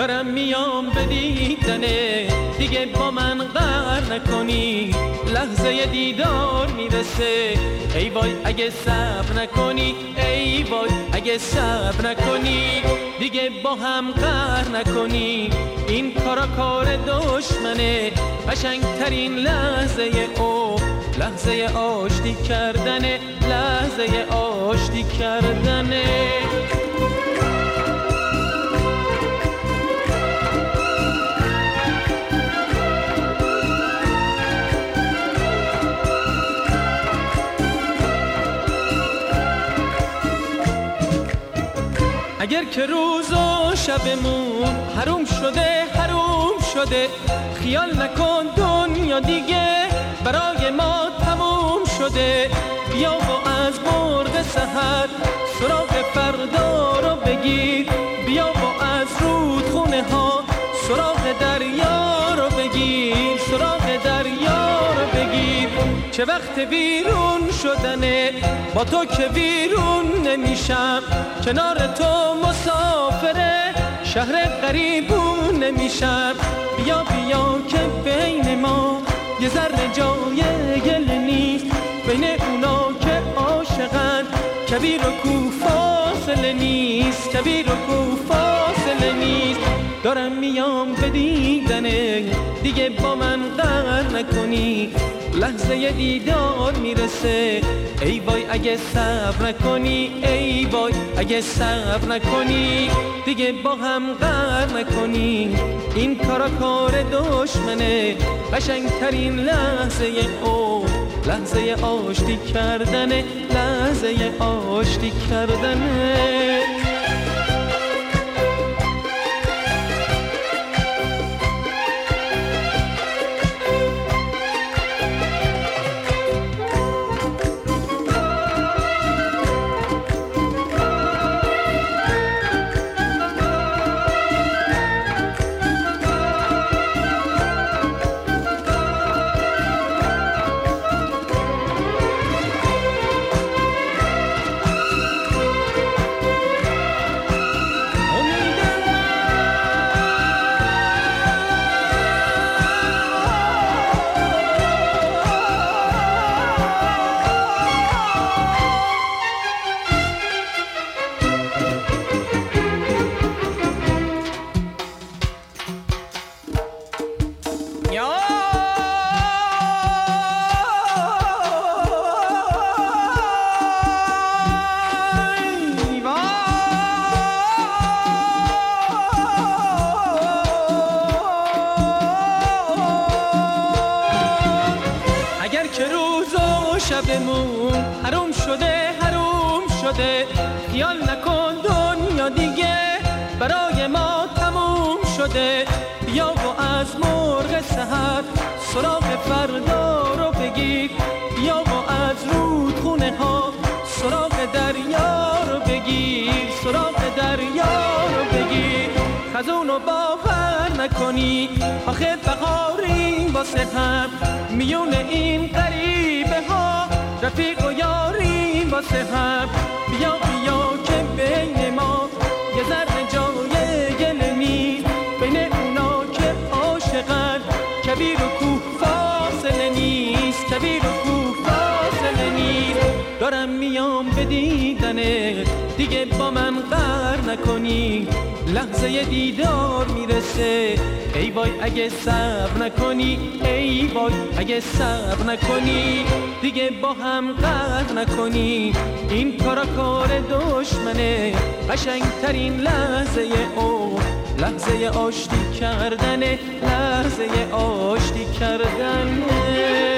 دارم میام به دیدنه، دیگه با من قهر نکنی، لحظه دیدار میرسه. ای وای اگه صبر نکنی، ای وای اگه صبر نکنی، دیگه با هم قهر نکنی. این کارا کار دشمنه، قشنگترین لحظه لحظه آشتی کردنه، لحظه آشتی کردنه. اگر که روز و شبمون حروم شده، حروم شده، خیال نکن دنیا دیگه برای ما تموم شده. بیا و از مرغ سحر سراغ فردا رو بگیر، بیا و از رودخونه ها سراغ دریا رو بگیر، سراغ دریا رو بگیر. چه وقت بیرون شدنه، با تو که بیرون نمیشم، کنار تو مسافره شهر غریبون نمیشم. بیا بیا که بین ما یه ذره جای گل نیست، بین اونا که عاشقن کبیر و کو فاصله نیست، کبیر و کو فاصله نیست. دارم میام به دیدنه، دیگه با من قهر نکنی، لحظه دیدار میرسه. ای وای اگه صبر نکنی، ای وای اگه صبر نکنی، دیگه با هم قهر نکنی. این کارا کار دشمنه، قشنگترین لحظه لحظه آشتی کردنه، لحظه آشتی کردنه. شبمون حروم شده، حروم شده، خیال نکن دنیا دیگه برای ما تموم شده. بیا و از مرغ سحر سراغ فردا رو بگیر، بیا و از رودخونه ها سراغ دریا رو بگیر، سراغ دریا رو بگیر. خزونو باور نکنی، آخه بهاریم واسه هم، میون این غریبه ها رفیق و یاریم واسه هم. بیا بیا که بین ما یه ذره جای گل نیست، بین اونا که عاشقن کبیر و کو فاصله نیست، کبیر و کو فاصله نیست. دارم میام به دیدنه، دیگه با من قهر نکنی، لحظه دیدار میرسه. ای وای اگه صبر نکنی، ای وای اگه صبر نکنی، دیگه با هم قهر نکنی. این کارا کار دشمنه، قشنگترین لحظه لحظه آشتی کردنه، لحظه آشتی کردنه.